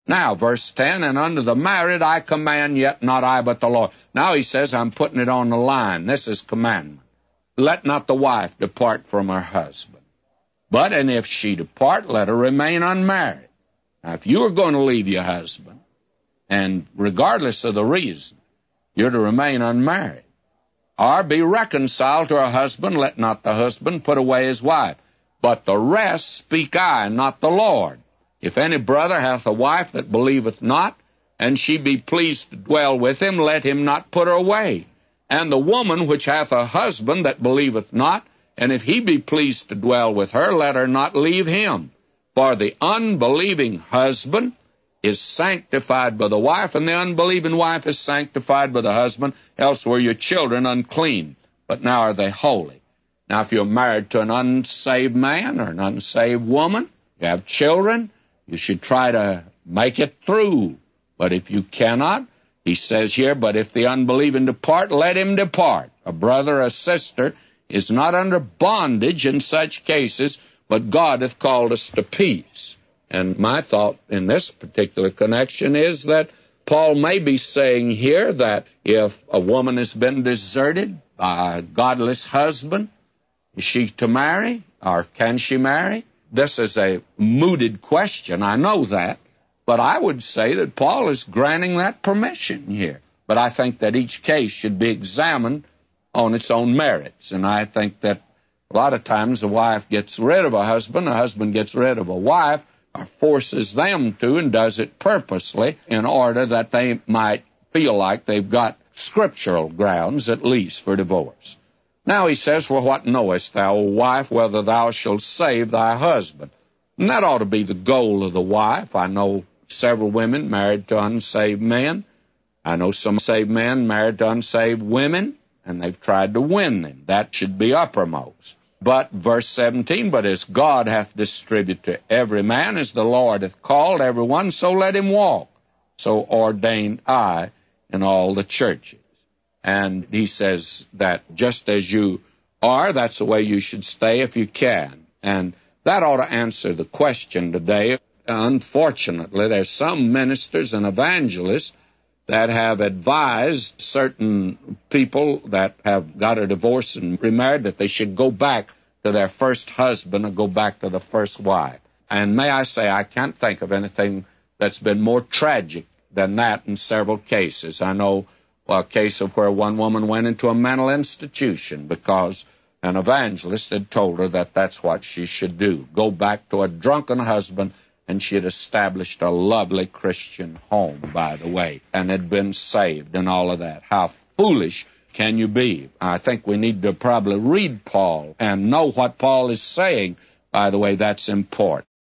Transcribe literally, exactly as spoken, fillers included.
Now, verse ten, and unto the married I command, yet not I, but the Lord. Now he says, I'm putting it on the line. This is commandment. Let not the wife depart from her husband. But, and if she depart, let her remain unmarried. Now, if you are going to leave your husband, and regardless of the reason, you're to remain unmarried, or be reconciled to her husband, let not the husband put away his wife. But the rest speak I, not the Lord. If any brother hath a wife that believeth not, and she be pleased to dwell with him, let him not put her away. And the woman which hath a husband that believeth not, and if he be pleased to dwell with her, let her not leave him. For the unbelieving husband is sanctified by the wife, and the unbelieving wife is sanctified by the husband, else were your children unclean, but now are they holy. Now, if you're married to an unsaved man or an unsaved woman, you have children, you should try to make it through. But if you cannot, he says here, but if the unbelieving depart, let him depart. A brother or a sister is not under bondage in such cases, but God hath called us to peace. And my thought in this particular connection is that Paul may be saying here that if a woman has been deserted by a godless husband, is she to marry, or can she marry? This is a mooted question, I know that, but I would say that Paul is granting that permission here. But I think that each case should be examined on its own merits, and I think that a lot of times a wife gets rid of a husband, a husband gets rid of a wife, or forces them to, and does it purposely in order that they might feel like they've got scriptural grounds, at least, for divorce. Now he says, for what knowest thou, O wife, whether thou shalt save thy husband? And that ought to be the goal of the wife. I know several women married to unsaved men. I know some saved men married to unsaved women, and they've tried to win them. That should be uppermost. But, verse seventeen, but as God hath distributed to every man, as the Lord hath called every one, so let him walk. So ordained I in all the churches. And he says that just as you are, that's the way you should stay if you can. And that ought to answer the question today. Unfortunately, there's some ministers and evangelists that have advised certain people that have got a divorce and remarried that they should go back to their first husband or go back to the first wife. And may I say, I can't think of anything that's been more tragic than that in several cases. I know a case of where one woman went into a mental institution because an evangelist had told her that that's what she should do, go back to a drunken husband, and she had established a lovely Christian home, by the way, and had been saved and all of that. How foolish can you be? I think we need to probably read Paul and know what Paul is saying. By the way, that's important.